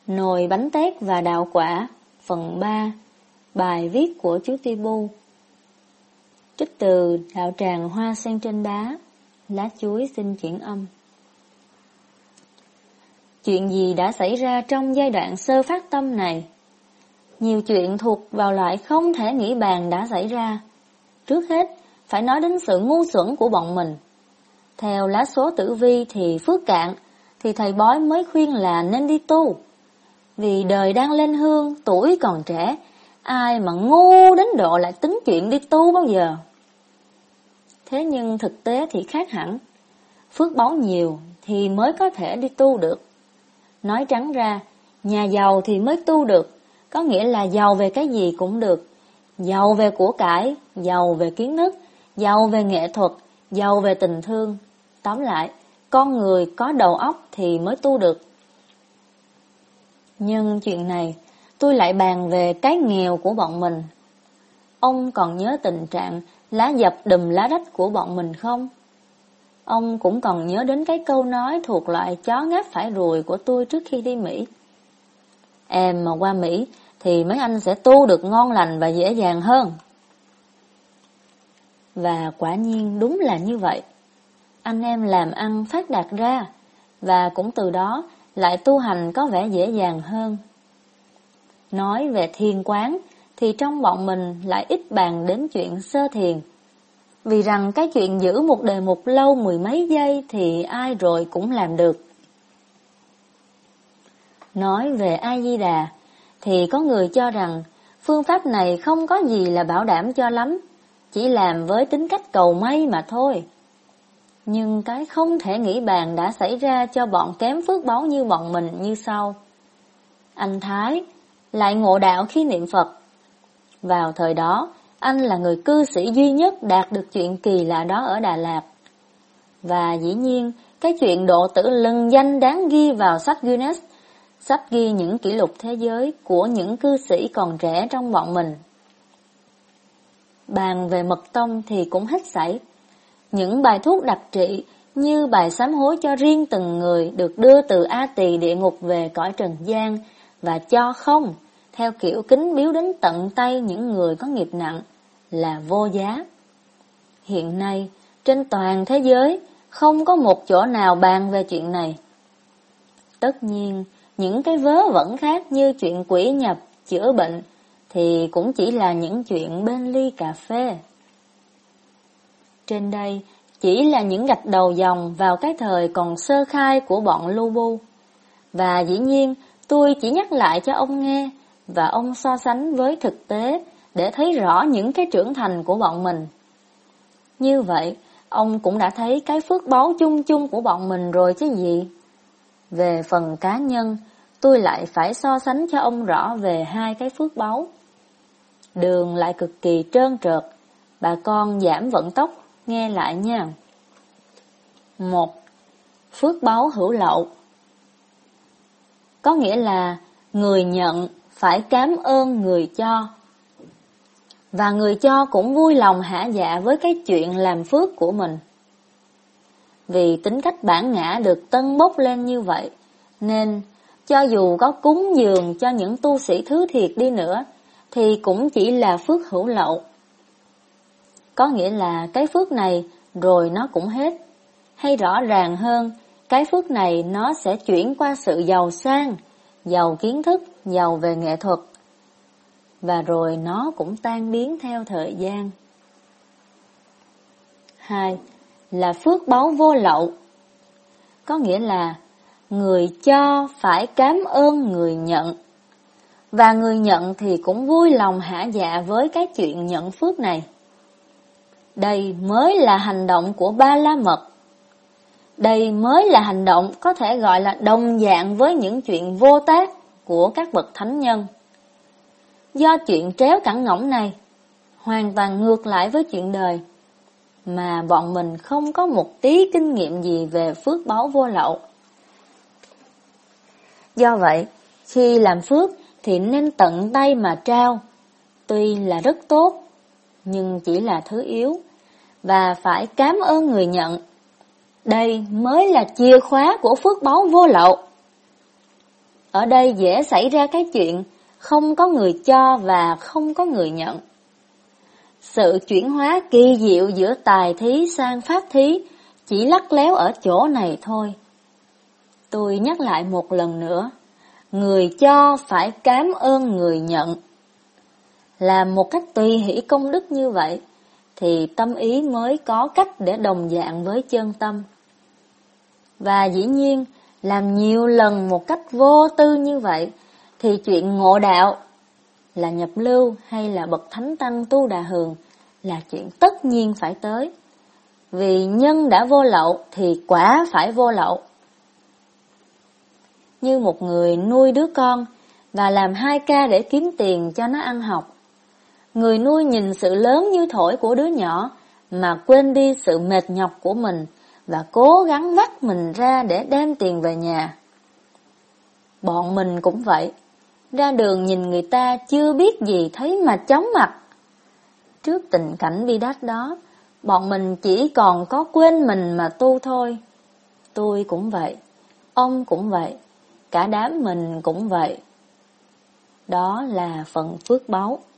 Nồi bánh tét và đạo quả, phần 3, bài viết của chú Tibu. Trích từ Đạo tràng Hoa sen trên đá, lá chuối xin chuyển âm. Chuyện gì đã xảy ra trong giai đoạn sơ phát tâm này? Nhiều chuyện thuộc vào loại không thể nghĩ bàn đã xảy ra. Trước hết, phải nói đến sự ngu xuẩn của bọn mình. Theo lá số tử vi thì phước cạn, thì thầy bói mới khuyên là nên đi tu. Vì đời đang lên hương, tuổi còn trẻ, ai mà ngu đến độ lại tính chuyện đi tu bao giờ. Thế nhưng thực tế thì khác hẳn. Phước báu nhiều thì mới có thể đi tu được. Nói trắng ra, nhà giàu thì mới tu được, có nghĩa là giàu về cái gì cũng được. Giàu về của cải, giàu về kiến thức, giàu về nghệ thuật, giàu về tình thương. Tóm lại, con người có đầu óc thì mới tu được. Nhưng chuyện này, tôi lại bàn về cái nghèo của bọn mình. Ông còn nhớ tình trạng lá dập đùm lá rách của bọn mình không? Ông cũng còn nhớ đến cái câu nói thuộc loại chó ngáp phải ruồi của tôi trước khi đi Mỹ. Em mà qua Mỹ thì mấy anh sẽ tu được ngon lành và dễ dàng hơn. Và quả nhiên đúng là như vậy. Anh em làm ăn phát đạt ra, và cũng từ đó lại tu hành có vẻ dễ dàng hơn. Nói về thiền quán thì trong bọn mình lại ít bàn đến chuyện sơ thiền. Vì rằng cái chuyện giữ một đề mục lâu mười mấy giây thì ai rồi cũng làm được. Nói về A-di-đà thì có người cho rằng phương pháp này không có gì là bảo đảm cho lắm, chỉ làm với tính cách cầu may mà thôi. Nhưng cái không thể nghĩ bàn đã xảy ra cho bọn kém phước báu như bọn mình như sau. Anh Thái lại ngộ đạo khi niệm Phật. Vào thời đó, anh là người cư sĩ duy nhất đạt được chuyện kỳ lạ đó ở Đà Lạt. Và dĩ nhiên, cái chuyện độ tử lừng danh đáng ghi vào sách Guinness, sách ghi những kỷ lục thế giới của những cư sĩ còn trẻ trong bọn mình. Bàn về mật tông thì cũng hết sảy. Những bài thuốc đặc trị như bài sám hối cho riêng từng người được đưa từ A Tỳ địa ngục về cõi trần gian và cho không, theo kiểu kính biếu đến tận tay những người có nghiệp nặng, là vô giá. Hiện nay, trên toàn thế giới, không có một chỗ nào bàn về chuyện này. Tất nhiên, những cái vớ vẩn khác như chuyện quỷ nhập, chữa bệnh, thì cũng chỉ là những chuyện bên ly cà phê. Trên đây, chỉ là những gạch đầu dòng vào cái thời còn sơ khai của bọn lu bu. Và dĩ nhiên, tôi chỉ nhắc lại cho ông nghe, và ông so sánh với thực tế để thấy rõ những cái trưởng thành của bọn mình. Như vậy, ông cũng đã thấy cái phước báu chung chung của bọn mình rồi chứ gì. Về phần cá nhân, tôi lại phải so sánh cho ông rõ về hai cái phước báu. Đường lại cực kỳ trơn trượt, bà con giảm vận tốc, nghe lại nha. 1. Phước báu hữu lậu. Có nghĩa là người nhận phải cảm ơn người cho. Và người cho cũng vui lòng hả dạ với cái chuyện làm phước của mình. Vì tính cách bản ngã được tân bốc lên như vậy, nên cho dù có cúng dường cho những tu sĩ thứ thiệt đi nữa, thì cũng chỉ là phước hữu lậu. Có nghĩa là cái phước này rồi nó cũng hết. Hay rõ ràng hơn, cái phước này nó sẽ chuyển qua sự giàu sang, giàu kiến thức, giàu về nghệ thuật. Và rồi nó cũng tan biến theo thời gian. 2. Là phước báu vô lậu. Có nghĩa là người cho phải cảm ơn người nhận. Và người nhận thì cũng vui lòng hả dạ với cái chuyện nhận phước này. Đây mới là hành động của Ba La Mật. Đây mới là hành động có thể gọi là đồng dạng với những chuyện vô tác của các bậc thánh nhân. Do chuyện tréo cẳng ngỗng này, hoàn toàn ngược lại với chuyện đời, mà bọn mình không có một tí kinh nghiệm gì về phước báu vô lậu. Do vậy, khi làm phước thì nên tận tay mà trao, tuy là rất tốt, nhưng chỉ là thứ yếu, và phải cảm ơn người nhận. Đây mới là chìa khóa của phước báu vô lậu. Ở đây dễ xảy ra cái chuyện không có người cho và không có người nhận. Sự chuyển hóa kỳ diệu giữa tài thí sang pháp thí chỉ lắt léo ở chỗ này thôi. Tôi nhắc lại một lần nữa, người cho phải cảm ơn người nhận. Làm một cách tùy hỷ công đức như vậy, thì tâm ý mới có cách để đồng dạng với chân tâm. Và dĩ nhiên, làm nhiều lần một cách vô tư như vậy, thì chuyện ngộ đạo, là nhập lưu hay là bậc thánh tăng Tu Đà Hường, là chuyện tất nhiên phải tới. Vì nhân đã vô lậu thì quả phải vô lậu. Như một người nuôi đứa con và làm 2 ca để kiếm tiền cho nó ăn học. Người nuôi nhìn sự lớn như thổi của đứa nhỏ mà quên đi sự mệt nhọc của mình và cố gắng vắt mình ra để đem tiền về nhà. Bọn mình cũng vậy, ra đường nhìn người ta chưa biết gì thấy mà chóng mặt. Trước tình cảnh bi đát đó, bọn mình chỉ còn có quên mình mà tu thôi. Tôi cũng vậy, ông cũng vậy, cả đám mình cũng vậy. Đó là phần phước báu.